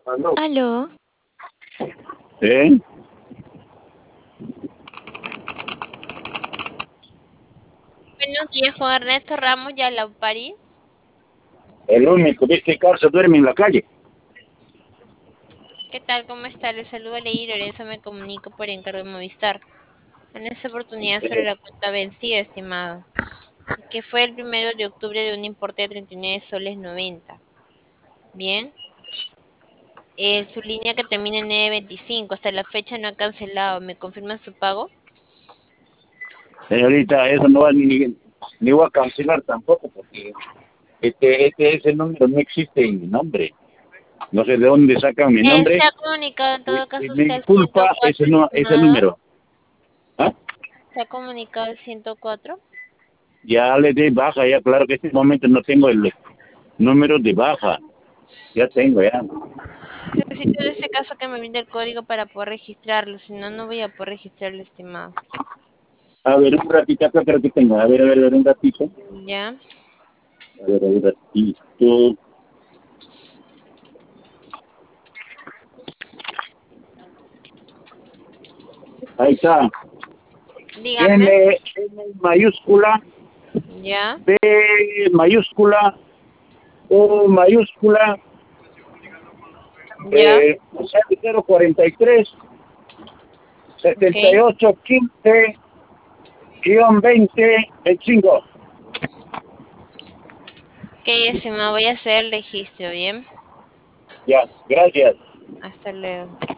Aló. Aló, ¿Eh? buenos días, Juan Ernesto Ramos Yala París. El único, ¿viste? Carlos duerme en la calle. ¿Qué tal? ¿Cómo está? Les saludo a Ley Lorenzo, me comunico por encargo de Movistar. En esta oportunidad sobre Eh, la cuenta vencida, estimado, que fue el 1 de octubre de un importe de 39 soles 90. Bien, su línea que termina en 925, hasta la fecha no ha cancelado. ¿Me confirma su pago? Señorita, eso no va ni voy a cancelar tampoco, porque ese número no existe en mi nombre. No sé de dónde sacan mi Se nombre. ha comunicado en todo Y caso me usted al disculpa 104, ese estimado. número. ¿Ah? Se ha comunicado al 104. Ya le di baja, ya claro que en este momento no tengo el número de baja. Ya tengo, ya. Necesito en este caso que me brinde el código para poder registrarlo, si no, no voy a poder registrarlo, estimado. A ver, un ratito acá creo que tengo. A ver, un ratito. Ya, A ver, un ratito. Ahí está. dígame. M mayúscula, Ya, B mayúscula, O mayúscula, ya, 043, ok. 78, 15, guión 20, el 5. Ok, estimado, voy a hacer el registro, ¿bien? Ya, gracias. Hasta luego.